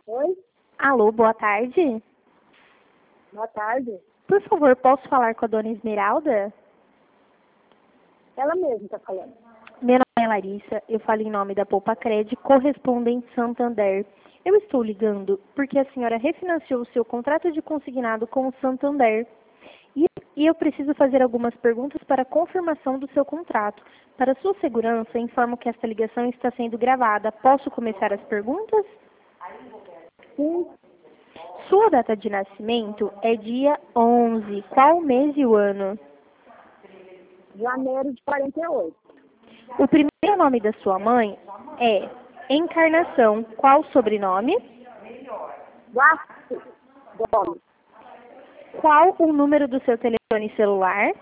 Oi, Alô, boa tarde. boa tarde. Por favor, posso falar com a dona Esmeralda? Ela mesma está falando. Meu nome é Larissa, eu falo em nome da Poupa-Cred, correspondente Santander. Eu estou ligando porque a senhora refinanciou o seu contrato de consignado com o Santander. E eu preciso fazer algumas perguntas para confirmação do seu contrato. Para sua segurança, informo que esta ligação está sendo gravada. Posso começar as perguntas? Sim, Sua data de nascimento é dia 11. Qual o mês e o ano? janeiro de 48. O primeiro nome da sua mãe é Encarnação. Qual o sobrenome? Guaço, Gomes, Qual o número do seu telefone celular?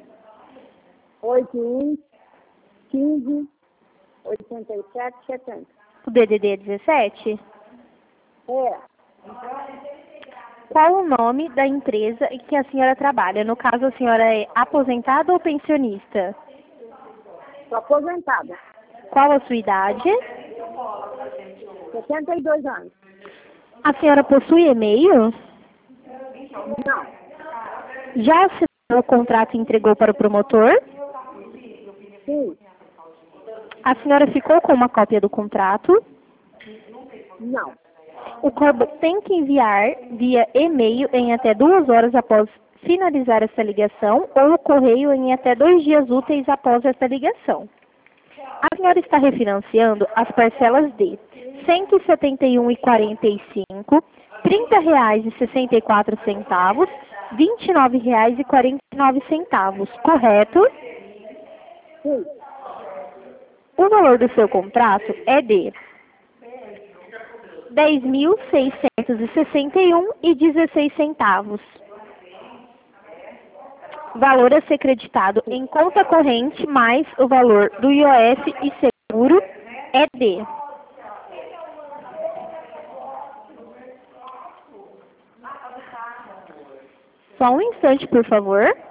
81 15 87 70. O DDD é 17? É, Qual o nome da empresa em que a senhora trabalha? No caso, a senhora é aposentada ou pensionista? sou aposentada. Qual a sua idade? 72 anos. A senhora possui e-mail? Não, Já assinou o contrato e entregou para o promotor? sim, A senhora ficou com uma cópia do contrato? não. O Corbo tem que enviar via e-mail em até 2 horas após finalizar essa ligação ou o correio em até 2 dias úteis após essa ligação. A senhora está refinanciando as parcelas de R$ 171,45, R$ 30,64, R$ 29,49, correto? Sim, O valor do seu contrato é de R$ 10.661,16. Valor a ser creditado em conta corrente mais o valor do IOF e seguro é de... Só um instante, por favor.